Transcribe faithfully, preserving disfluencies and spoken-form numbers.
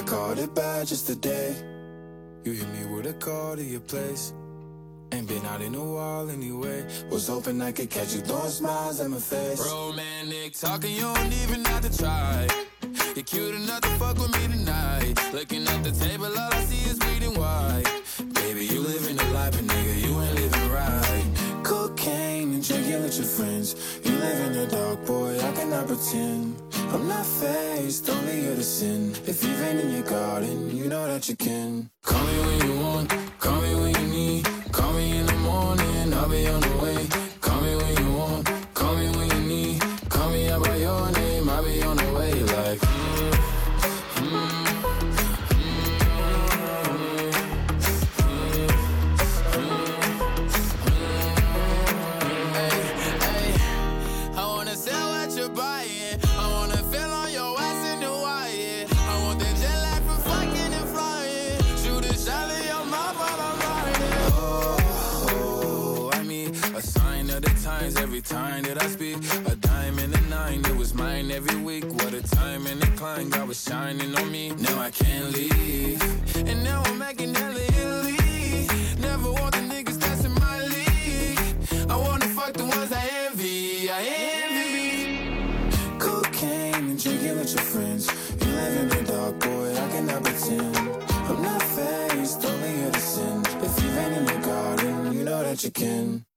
I called it bad just today. You hit me with a call to your place. Ain't been out in a while anyway. Was hoping I could catch you throwing smiles at my face. Romantic talking, you don't even have to try. You're cute enough to fuck with me tonight. Looking at the table, all I see is bleeding white. Baby, you living the life, but nigga, you ain't living right. Cocaine and drinking with your friends. You live in the dark, boy, I cannot pretend. I'm not faced, only here to sin. If you've been in your garden, you know that you can. Call me when you want, call me when you need. Call me in the morning, I'll be on the way. Call me when you want, call me when you need. Call me out by your name, I'll be on the way. Like, mm, mm, mm, hey, hey, I wanna sell what you're buying. I wanna feel on your ass in Hawaii. I want that jet lag for fucking and flying. Shoot a shot in your mouth while I'm riding. Oh, I mean, a sign of the times every time that I speak. A dime and a nine, it was mine every week. What a time and a climb, God was shining on me. Now I can't leave, and now I'm making hella Italy. Never want the niggas that's in my league. I wanna fuck the ones I envy, I envy. Cocaine and drinking with your friends. You live in the dark, boy, I cannot pretend. I'm not faced, only here to sin. If you've been in your garden, you know that you can.